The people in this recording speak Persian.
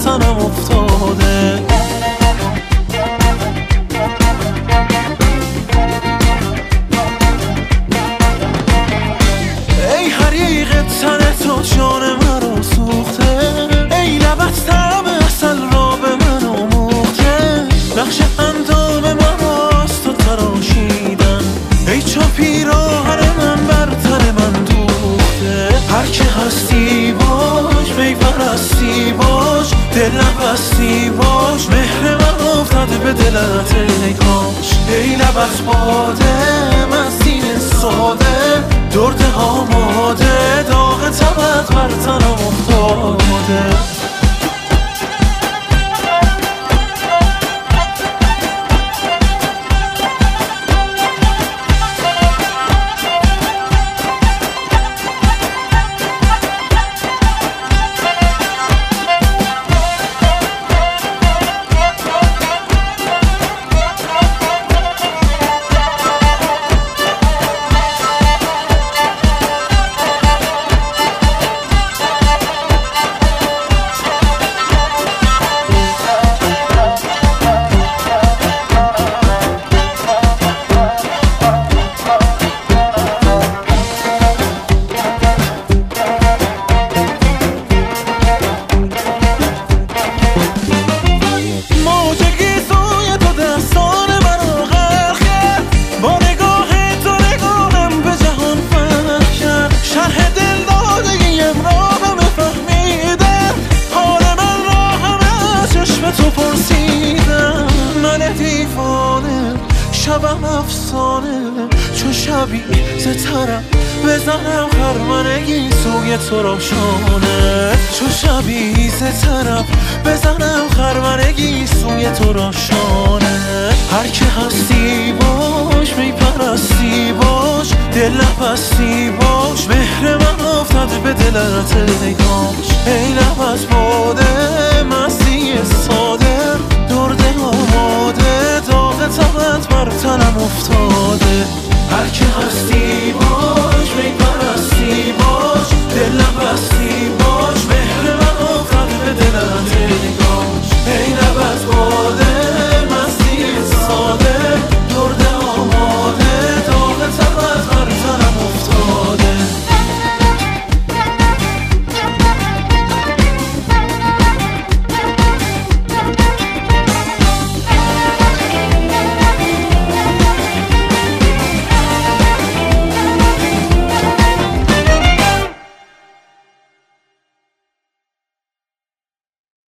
تنم افتاده. ای حریق تن تو جان مرا سوخته، ای لبت طعم عسل را به من آموخته. نقش اندام من از تو تراشیدن، ای چو پیراهن من بر تن من دوخته. هر که هستی باش، می پرستی باش، دل نبستی باش، مهر من افتاده به دلت ای کاش. ای لبت باده مستی ساده، درد آماده، داغ تبت بر تنم افتاده. شبم افسانه چو شبی سترم بزنم خرمنگی سوی تو روشانه. چو شبی سترم بزنم خرمنگی سوی تو روشانه. هر که هستی باش، می پرستی باش، دل نبستی باش، مهر من افتاده به دلت ای کاش. ای لبت باده